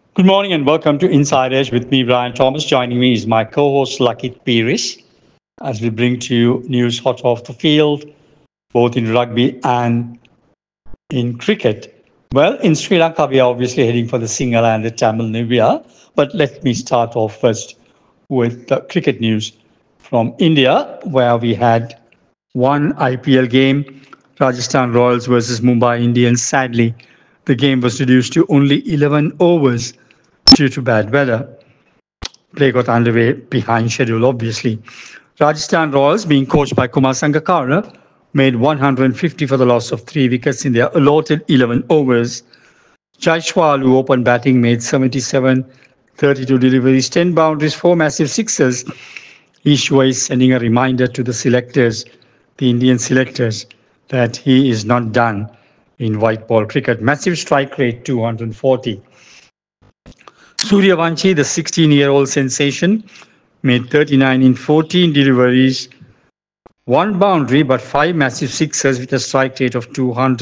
Good morning and welcome to Inside Edge with me, Brian Thomas. Joining me is my co-host Lakit Piris as we bring to you news hot off the field, both in rugby and in cricket. Well, in Sri Lanka, we are obviously heading for the Sinhala and the Tamil New Year, but let me start off first with the cricket news from India, where we had one IPL game, Rajasthan Royals versus Mumbai Indians. Sadly, the game was reduced to only 11 overs due to bad weather. Play got underway behind schedule, obviously. Rajasthan Royals, being coached by Kumar Sangakkara, made 150 for the loss of 3 wickets in their allotted 11 overs. Jaiswal, who opened batting, made 77, 32 deliveries, 10 boundaries, 4 massive sixes. Each way sending a reminder to the selectors, the Indian selectors, that he is not done in white ball cricket. Massive strike rate, 240. Suryavanshi, the 16-year-old sensation, made 39 in 14 deliveries, 1 boundary, but 5 massive sixes with a strike rate of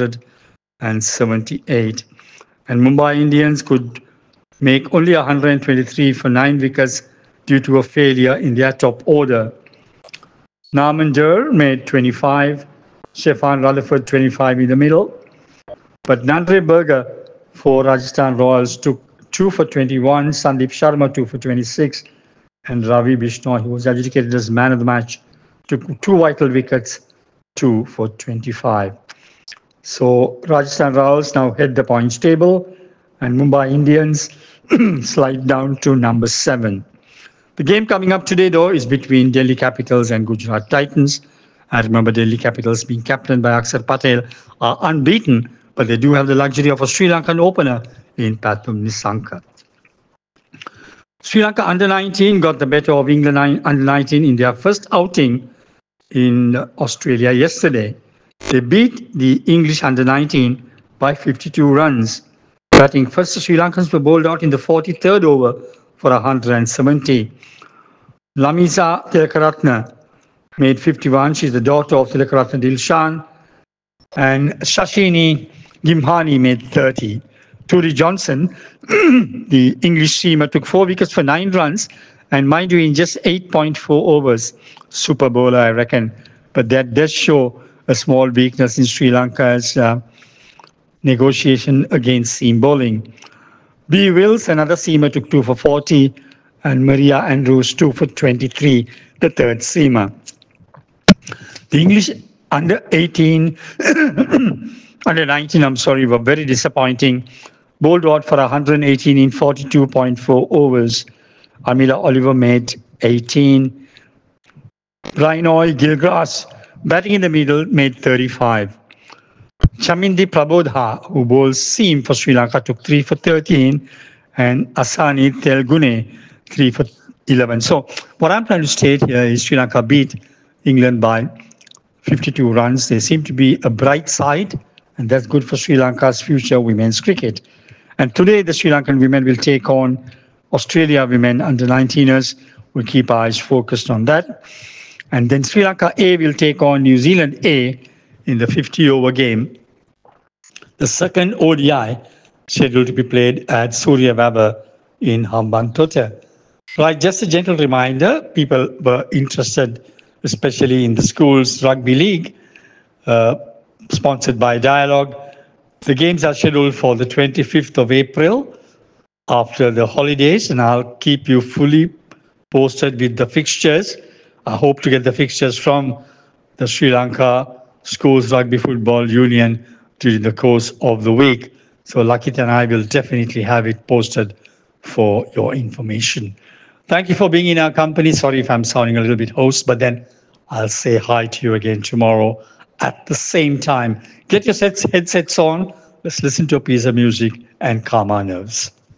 278. And Mumbai Indians could make only 123 for 9 wickets due to a failure in their top order. Narmanjar made 25, Stefan Rutherford 25 in the middle, but Nandre Berger for Rajasthan Royals took 2 for 21, Sandeep Sharma 2 for 26, and Ravi Bishnoi, who was adjudicated as man of the match, took 2 vital wickets, 2 for 25. So Rajasthan Royals now head the points table, and Mumbai Indians slide down to number 7. The game coming up today, though, is between Delhi Capitals and Gujarat Titans. I remember Delhi Capitals, being captained by Akshar Patel, are unbeaten, but they do have the luxury of a Sri Lankan opener in Pathum Nissanka. Sri Lanka under-19 got the better of England under-19 in their first outing in Australia yesterday. They beat the English under-19 by 52 runs. Batting first, the Sri Lankans were bowled out in the 43rd over for 170. Lamisa Tilakaratne made 51. She's the daughter of Tilakaratne Dilshan. And Shashini Gimhani made 30. Turi Johnson, the English seamer, took 4 wickets for 9 runs. And mind you, in just 8.4 overs. Super bowler, I reckon. But that does show a small weakness in Sri Lanka's negotiation against seam bowling. B. Wills, another seamer, took 2 for 40. And Maria Andrews, 2 for 23, the third seamer. The English under-19, were very disappointing. Bowled out for 118 in 42.4 overs. Amila Oliver made 18. Rainoy Gilgrass, batting in the middle, made 35. Chamindi Prabodha, who bowls seam for Sri Lanka, took 3 for 13. And Asani Telgune, 3 for 11. So what I'm trying to state here is Sri Lanka beat England by 52 runs. They seem to be a bright side, and that's good for Sri Lanka's future women's cricket. And today, the Sri Lankan women will take on Australia women under-19ers. We'll keep our eyes focused on that. And then Sri Lanka A will take on New Zealand A in the 50-over game. The second ODI scheduled to be played at Surya Weber in Hambantota. Right, just a gentle reminder, people were interested, especially in the schools rugby league, sponsored by Dialogue. The games are scheduled for the 25th of April after the holidays, and I'll keep you fully posted with the fixtures. I hope to get the fixtures from the Sri Lanka Schools Rugby Football Union during the course of the week. So Lakit and I will definitely have it posted for your information. Thank you for being in our company. Sorry if I'm sounding a little bit hoarse, but then I'll say hi to you again tomorrow at the same time. Get your headsets on. Let's listen to a piece of music and calm our nerves.